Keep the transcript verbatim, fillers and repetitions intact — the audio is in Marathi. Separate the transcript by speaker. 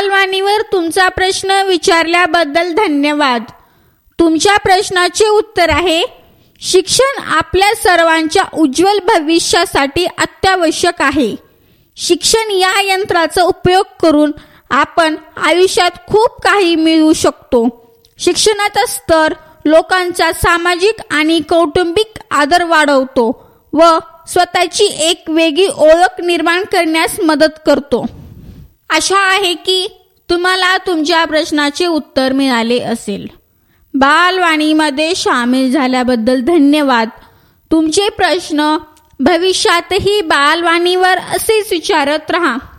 Speaker 1: बालवाणीवर तुमचा प्रश्न विचारल्याबद्दल धन्यवाद. तुमच्या प्रश्नाचे उत्तर आहे, शिक्षण आपल्या सर्वांच्या उज्ज्वल भविष्यासाठी अत्यावश्यक आहे. शिक्षण या यंत्राचा उपयोग करून आपण आयुष्यात खूप काही मिळवू शकतो. शिक्षणाचा स्तर लोकांचा सामाजिक आणि कौटुंबिक आदर वाढवतो व स्वतःची एक वेगळी ओळख निर्माण करण्यास मदत करतो. आशा आहे की तुम्हाला तुमच्या प्रश्नाचे उत्तर मिळाले असेल. बालवाणीमध्ये सामील झाल्याबद्दल धन्यवाद. तुमचे प्रश्न भविष्यातही बालवाणीवर असेच विचारत रहा.